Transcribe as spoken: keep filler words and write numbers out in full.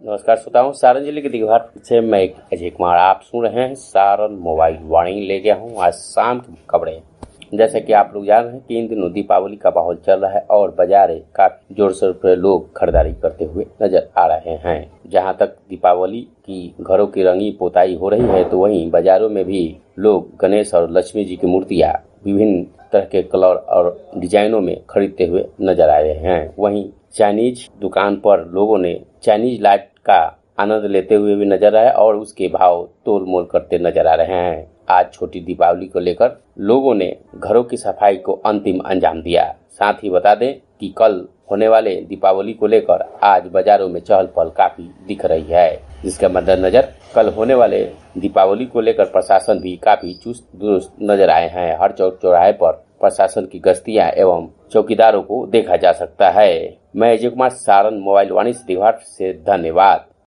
नमस्कार श्रोताओं, सारण जिले के दीघाट से मैं अजय कुमार। आप सुन रहे हैं सारण मोबाइल वाणी। ले गया हूँ आज शाम की खबरें। जैसे कि आप लोग जान रहे हैं कि इन दिनों दीपावली का माहौल चल रहा है और बाजारें काफी जोर शोर पर लोग खरीदारी करते हुए नजर आ रहे हैं। जहां तक दीपावली की घरों की रंगी पोताई हो रही है, तो वहीं बाजारों में भी लोग गणेश और लक्ष्मी जी की मूर्तियां विभिन्न तरह के कलर और डिजाइनों में खरीदते हुए नजर आ रहे हैं। वहीं चाइनीज दुकान पर लोगों ने चाइनीज लाइट का आनंद लेते हुए भी नजर आए और उसके भाव तोल मोल करते नजर आ रहे हैं। आज छोटी दीपावली को लेकर लोगों ने घरों की सफाई को अंतिम अंजाम दिया। साथ ही बता दें कि कल होने वाले दीपावली को लेकर आज बाजारों में चहल पहल काफी दिख रही है, जिसके मद्देनजर कल होने वाले दीपावली को लेकर प्रशासन भी काफी चुस्त दुरुस्त नजर आए हैं। हर चौक चौराहे पर प्रशासन की गश्तियां एवं चौकीदारों को देखा जा सकता है। मैं अजय कुमार, सारण मोबाइल वाणी से दीघाट से, धन्यवाद।